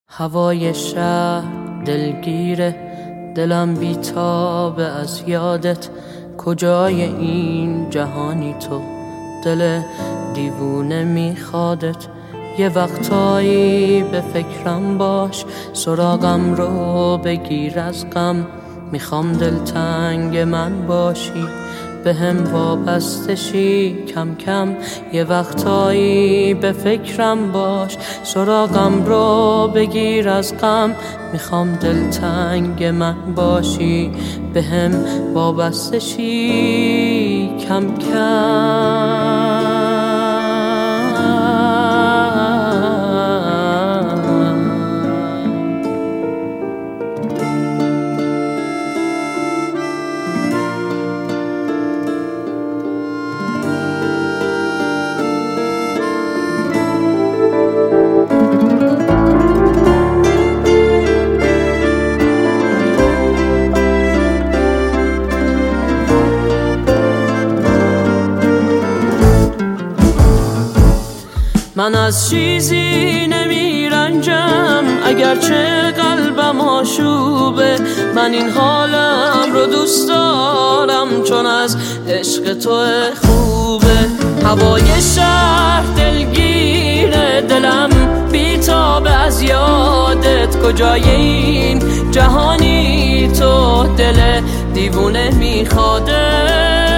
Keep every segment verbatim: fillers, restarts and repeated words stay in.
هوای شهر دلگیره، دلم بیتابه از یادت. کجای این جهانی تو، دل دیوونه میخوادت. یه وقتایی به فکرم باش، سراغم رو بگیر از غم. میخوام دلتنگ من باشی، به هم وابسته شی کم کم. یه وقتایی به فکرم باش، سراغم رو بگیر از غم. میخوام دلتنگ من باشی، به هم وابسته شی کم کم. من از چیزی نمی رنجم، اگرچه قلبم آشوبه. من این حالم رو دوست دارم، چون از عشق تو خوبه. هوای شهر دلگیره، دلم بیتابه از یادت. کجای این جهانی تو، دل دیوونه میخواده.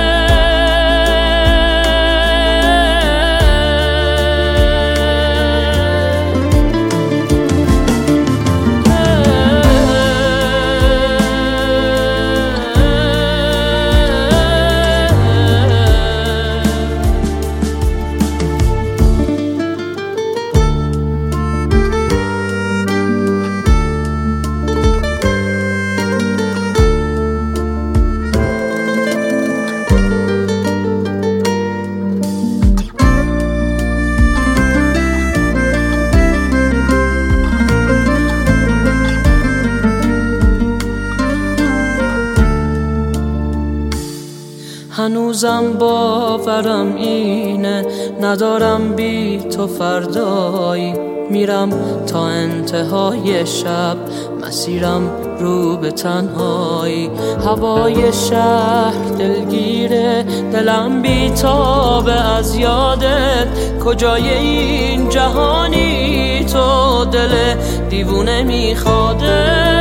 هنوزم باورم اینه، ندارم بی تو فردایی. میرم تا انتهای شب، مسیرم رو به تنهایی. هوای شهر دلگیره، دلم بیتابه از یادت. کجای این جهانی تو، دل دیوونه میخواده.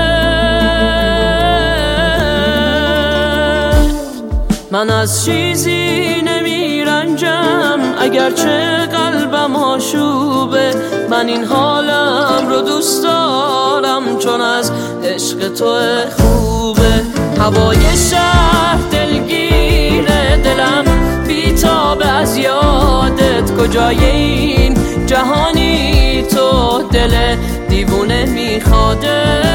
من از چیزی نمی رنجم، اگرچه قلبم آشوبه. من این حالم رو دوست دارم، چون از عشق تو خوبه. هوای شهر دلگیره، دلم بیتابه از یادت. کجای این جهانی تو، دل دیوونه میخواده.